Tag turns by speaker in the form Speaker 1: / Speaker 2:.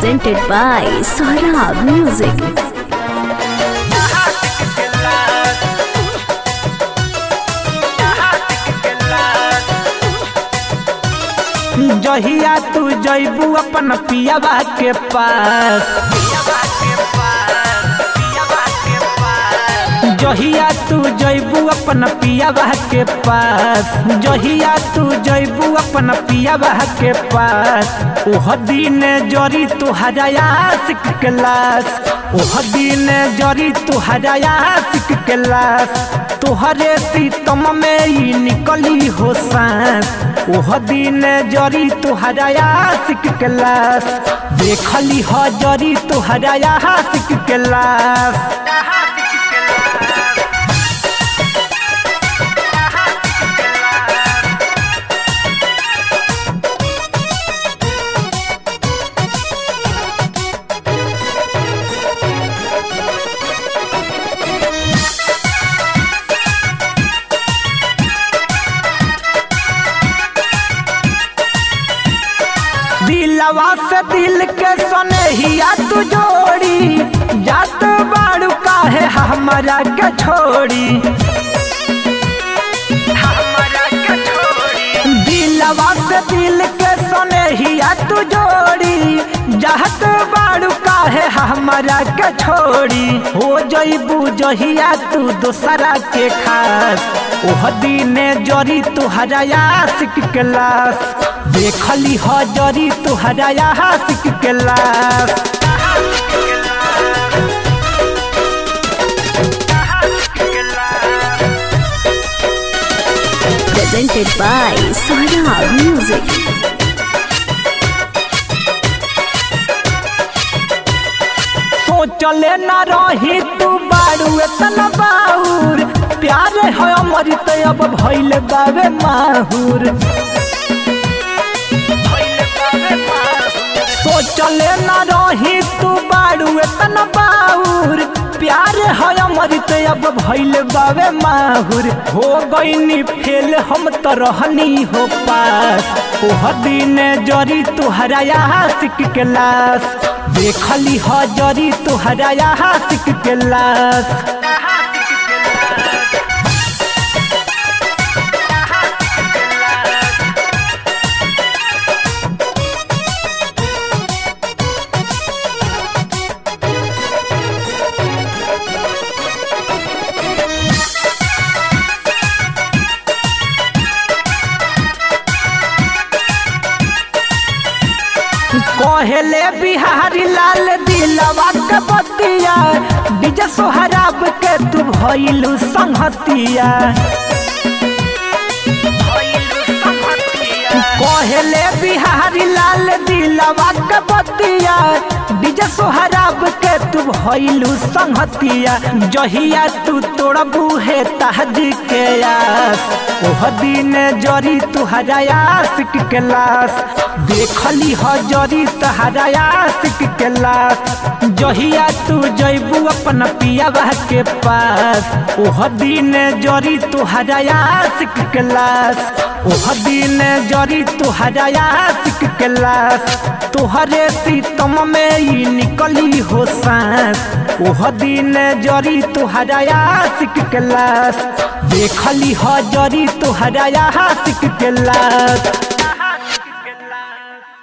Speaker 1: presented by Saurabh Music.
Speaker 2: जहिया तू जइबू अपन पियाबा के पास, जहिया तू जइबू अपन पियाबा के पास, जहिया तू जइबू अपन पियाबा के पास, ओह दिन जरी तुहरा आशिक के लाश, ओह दिन जरी तुहरा आशिक के लाश, तोहरे सीतम में ही निकली हो सांस, ओह दिन जरी तुहरा आशिक के लाश, देखली हो जरी तुहरा आशिक के लाश। दिलवा से दिल के सनेहिया तू जोड़ी, जात बाड़ू काहे हमारा के छोड़ी, दिलवा से दिल के सनेहिया तू जोड़ी, जात बाड़ू काहे हमारा के छोड़ी, हो जइबू जहिया तू दोसरा के खास, ओह दिन जरी तुहरा आशिक के लाश, देखली हो जरी तुहरा आशिक के लाश।
Speaker 1: Presented by Saurabh Music.
Speaker 2: सोचले न रही तू बारू एतना बाउर, प्यार है अमृत अब भइल बावे माहुर, सोचले न रही तू बारू एतना बाउर, प्यार है अमृत अब भइल बावे माहुर, हो गईनी फेल हम तो रहनी हो पास, ओह दिन जरी तुहरा आशिक के लाश, देखली हो जरी तुहरा आशिक के लाश। कहले बिहारी लाल दिलवा के बतिया, डीजे सोहराब के तू भइलू संगतिया, कहले बिहारी लाल दिलवा के बतिया, डीजे सोहराब के तू भइलू संगतिया, जहिया तू तोड़बू है तहजी के आस, ओह दिन जरी तुहरा आशिक के लाश, देखली हो जरी तुहरा आशिक के लाश, जहिया तू जइबू अपन पियाबा के पास, ओह दिन जरी तुहरा आशिक के लाश, ओह दिन जरी तुहरा आशिक के लाश, तोहरे सीतम में ही निकली हो सांस, ओह दिन जरी तुहरा आशिक के लाश, देखली हो जरी तुहरा आशिक के लाश।